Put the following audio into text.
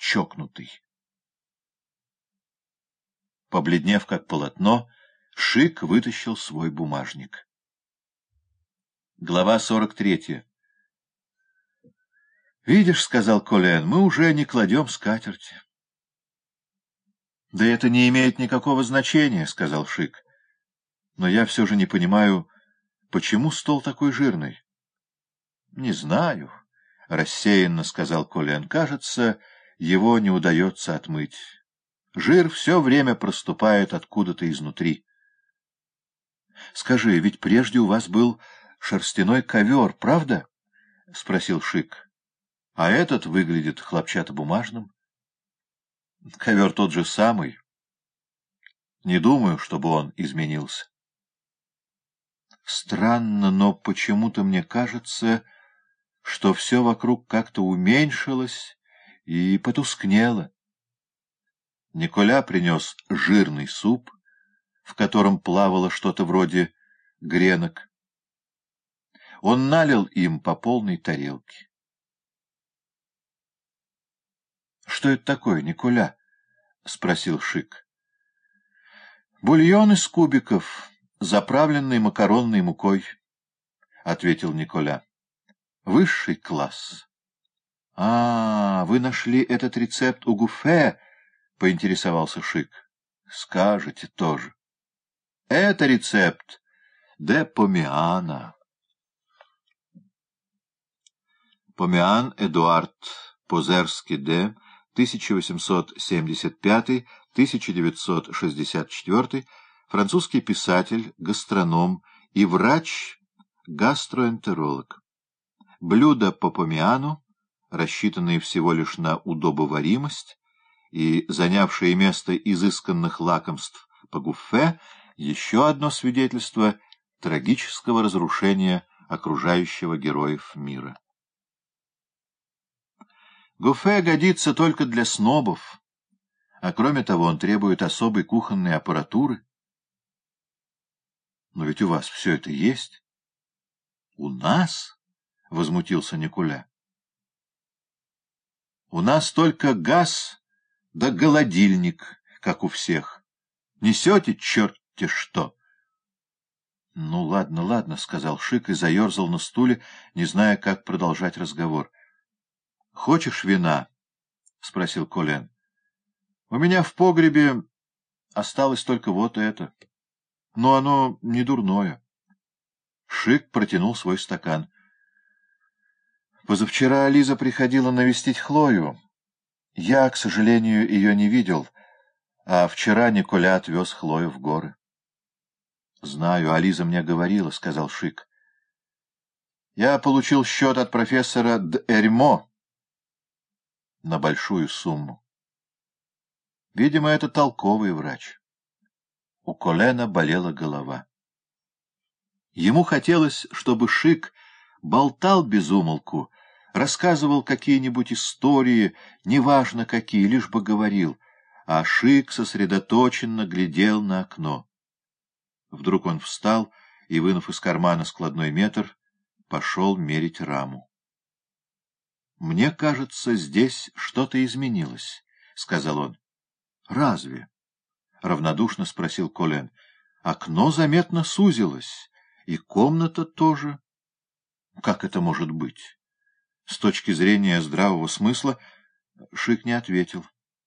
чокнутый. Побледнев как полотно, Шик вытащил свой бумажник. Глава 43. «Видишь, — сказал Колен, — мы уже не кладем скатерти». «Да это не имеет никакого значения, — сказал Шик. — Но я все же не понимаю, почему стол такой жирный?» «Не знаю, — рассеянно сказал Колен. — Кажется, его не удается отмыть. Жир все время проступает откуда-то изнутри». «Скажи, ведь прежде у вас был шерстяной ковер, правда?» — спросил Шик. «А этот выглядит хлопчатобумажным». «Ковер тот же самый. Не думаю, чтобы он изменился». «Странно, но почему-то мне кажется, что все вокруг как-то уменьшилось и потускнело». Николя принес жирный суп, в котором плавало что-то вроде гренок. Он налил им по полной тарелке. — Что это такое, Николя? — спросил Шик. — Бульон из кубиков, заправленный макаронной мукой, — ответил Николя. — Высший класс. — вы нашли этот рецепт у Гуфе? — поинтересовался Шик. — Скажете тоже. — Это рецепт де Помеана. Помеан Эдуард Позерский де 1875-1964, французский писатель, гастроном и врач-гастроэнтеролог. Блюда по помеану, рассчитанные всего лишь на удобоваримость и занявшие место изысканных лакомств по Гуфе, еще одно свидетельство трагического разрушения окружающего героев мира. Гуфе годится только для снобов, а кроме того он требует особой кухонной аппаратуры. Но ведь у вас все это есть. — У нас? — возмутился Николя. — У нас только газ да голодильник, как у всех. Несете черт-те что? — Ну, ладно, ладно, — сказал Шик и заерзал на стуле, не зная, как продолжать разговор. — Хочешь вина? — спросил Колен. — У меня в погребе осталось только вот это. Но оно не дурное. Шик протянул свой стакан. — Позавчера Лиза приходила навестить Хлою. Я, к сожалению, ее не видел, а вчера Николя отвез Хлою в горы. — Знаю, а Лиза мне говорила, — сказал Шик. — Я получил счет от профессора Д'Эрьмо на большую сумму. Видимо, это толковый врач. У Колена болела голова. Ему хотелось, чтобы Шик болтал без умолку, рассказывал какие-нибудь истории, неважно какие, лишь бы говорил, а Шик сосредоточенно глядел на окно. Вдруг он встал и, вынув из кармана складной метр, пошел мерить раму. — Мне кажется, здесь что-то изменилось, — сказал он. — Разве? — равнодушно спросил Колен. — Окно заметно сузилось, и комната тоже. Как это может быть? С точки зрения здравого смысла Шик не ответил.